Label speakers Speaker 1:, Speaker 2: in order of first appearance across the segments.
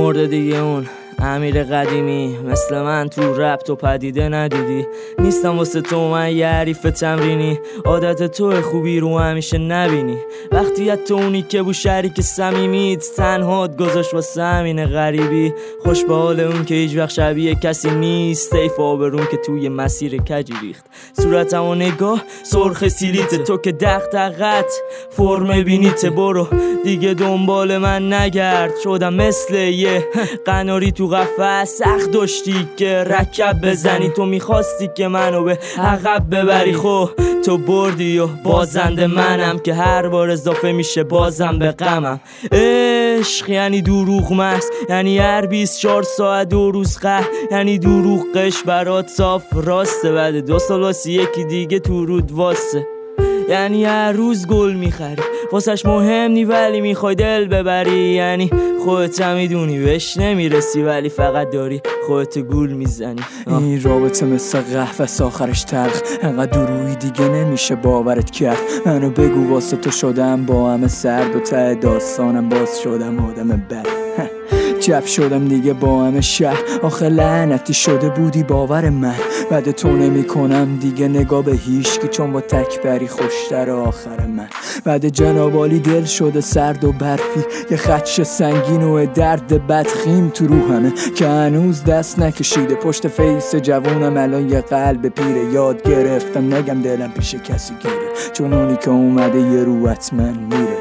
Speaker 1: مرده دیگه اون امیر قدیمی، مثل من تو رپ تو پدیده ندیدی. نیستم واسه تو من یه حریف تمرینی، عادت تو خوبی رو همیشه نبینی. وقتی تو اونی که بو شریک صمیمیت تنهات گذاشت واسه همین غریبی. خوش به حال اون که هیچ وقت شبیه کسی نیست، حیف آبرون که توی مسیر کجی ریخت. صورتم و نگاه سرخ سیلیت، تو که دغدغت فرم بینیت. برو دیگه دنبال من نگرد، شدم مثل یه قناری تو قفس. سخت داشتی که رکب بزنی، تو میخواستی که منو به عقب ببری. خب تو بردی و بازنده منم، که هر بار اضافه میشه بازم به غمم. عشق یعنی دروغ محض، یعنی هر 24 ساعت 2 روز قهر، یعنی دروغ قش برات صاف راسته. بعد 2 سال واسه یکی دیگه تو رود واسه، یعنی هر روز گل میخری واسش مهم نی ولی میخوای دل ببری. یعنی خودت میدونی بهش نمیرسی ولی فقط داری خودت گول میزنی.
Speaker 2: این رابطه مثل قهوه آخرش تلخ، انقدر درویی دیگه نمیشه باورت کرد. منو بگو واسه تو شدم با همه سرد و ته داستانم باز شدم آدم بد. جب شدم دیگه با همه شهر، آخه لعنتی شده بودی باور من. بعد تو نمی کنم دیگه نگاه به هیشکی، چون با تکبری خوشتر آخر من. بعد جنابالی دل شده سرد و برفی، یه خدش سنگین و درد بدخیم تو روحمه که هنوز دست نکشیده. پشت فیس جوونم الان یه قلب پیره، یاد گرفتم نگم دلم پیش کسی گیره، چون اونی که اومده یه رو حتما میره.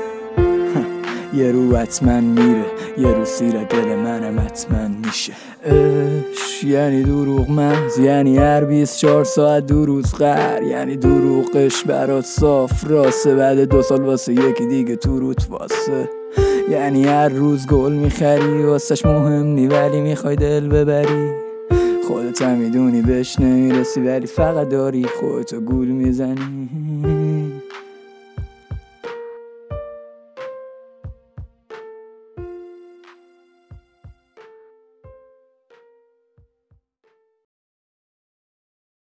Speaker 2: یه رو حتما میره، یه رو سیر دل منم حتما میشه. عشق یعنی دروغ محض، یعنی هر 24 ساعت 2 روز قهر، یعنی دروغش برات صاف راسته. بعد 2 سال واسه یکی دیگه تو روت واسه، یعنی هر روز گل میخری واسش مهم نی ولی میخوای دل ببری. خودت هم میدونی بهش نمیرسی ولی فقط داری خودتو گول میزنی.